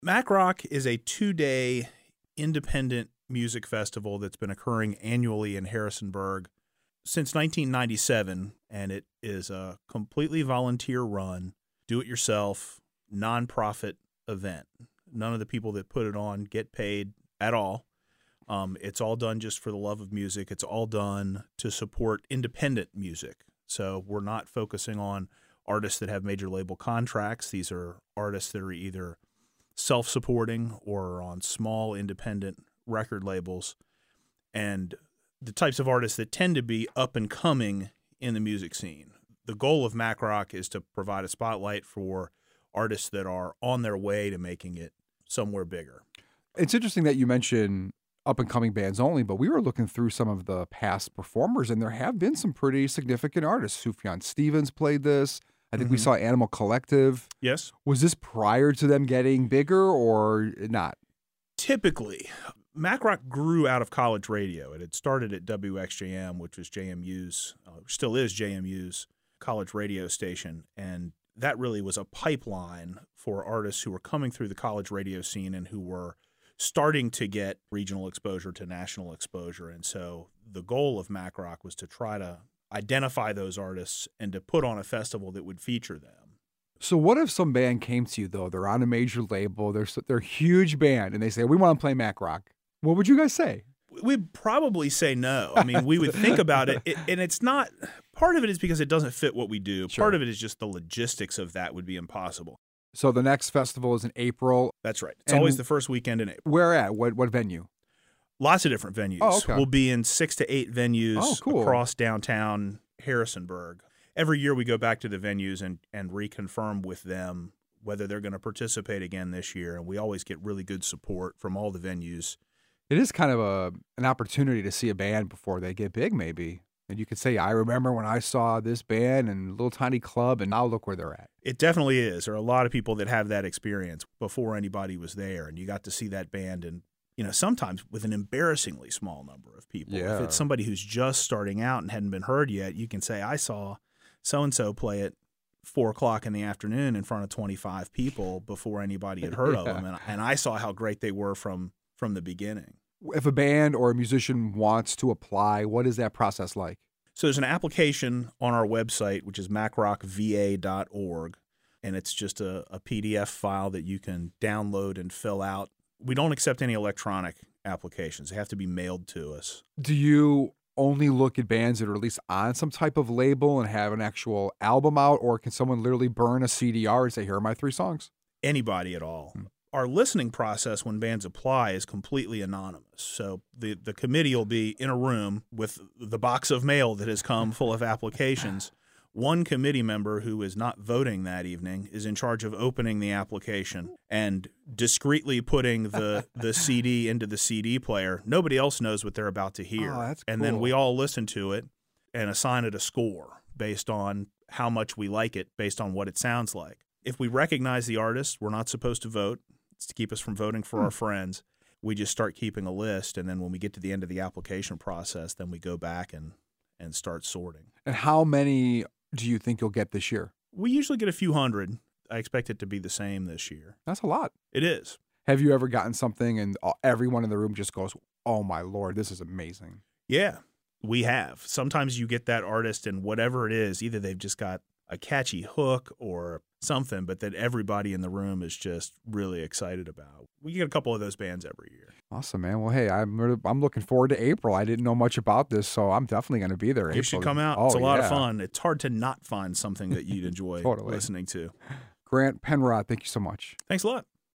Mac Rock is a 2-day independent music festival that's been occurring annually in Harrisonburg since 1997, and it is a completely volunteer-run, do-it-yourself, nonprofit event. None of the people that put it on get paid at all. It's all done just for the love of music. It's all done to support independent music. So we're not focusing on artists that have major label contracts. These are artists that are either self-supporting or on small independent record labels, and the types of artists that tend to be up and coming in the music scene. The goal of Mac Rock is to provide a spotlight for artists that are on their way to making it somewhere bigger. It's interesting that you mention up-and-coming bands only, but we were looking through some of the past performers, and there have been some pretty significant artists. Sufjan Stevens played this. I think we saw Animal Collective. Yes. Was this prior to them getting bigger or not? Typically, Mac Rock grew out of college radio. It had started at WXJM, which was JMU's, still is JMU's college radio station, and that really was a pipeline for artists who were coming through the college radio scene and who were starting to get regional exposure to national exposure. And so the goal of Mac Rock was to try to identify those artists and to put on a festival that would feature them. So what if some band came to you, though? They're on a major label, they're a huge band, and they say, we want to play Mac Rock. What would you guys say? We'd probably say no. I mean, we would think about it, and it's not – part of it is because it doesn't fit what we do. Sure. Part of it is just the logistics of that would be impossible. So the next festival is in April. That's right. It's always the first weekend in April. Where at? What venue? Lots of different venues. Oh, okay. We'll be in 6 to 8 venues cool. across downtown Harrisonburg. Every year we go back to the venues and reconfirm with them whether they're going to participate again this year, and we always get really good support from all the venues. It is kind of an opportunity to see a band before they get big, maybe. And you could say, I remember when I saw this band in a little tiny club, and now look where they're at. It definitely is. There are a lot of people that have that experience before anybody was there, and you got to see that band and sometimes with an embarrassingly small number of people. Yeah. If it's somebody who's just starting out and hadn't been heard yet, you can say, I saw so-and-so play at 4 o'clock in the afternoon in front of 25 people before anybody had heard of them. And I saw how great they were from the beginning. If a band or a musician wants to apply, what is that process like? So there's an application on our website, which is macrockva.org, and it's just a PDF file that you can download and fill out. We don't accept any electronic applications. They have to be mailed to us. Do you only look at bands that are at least on some type of label and have an actual album out, or can someone literally burn a CDR and say, here are my 3 songs? Anybody at all. Our listening process when bands apply is completely anonymous. So the committee will be in a room with the box of mail that has come full of applications. One committee member who is not voting that evening is in charge of opening the application and discreetly putting the CD into the CD player. Nobody else knows what they're about to hear. Oh, that's and cool. then we all listen to it and assign it a score based on how much we like it, based on what it sounds like. If we recognize the artist, we're not supposed to vote. It's to keep us from voting for our friends. We just start keeping a list, and then when we get to the end of the application process, then we go back and start sorting. And how many do you think you'll get this year? We usually get a few hundred. I expect it to be the same this year. That's a lot. It is. Have you ever gotten something and everyone in the room just goes, oh my Lord, this is amazing? Yeah, we have. Sometimes you get that artist and whatever it is, either they've just got a catchy hook or something, but that everybody in the room is just really excited about. We get a couple of those bands every year. Awesome, man. Well, hey, I'm looking forward to April. I didn't know much about this, so I'm definitely going to be there. You should come out. It's a lot of fun. It's hard to not find something that you'd enjoy Totally. listening to. Grant Penrod, thank you so much. Thanks a lot.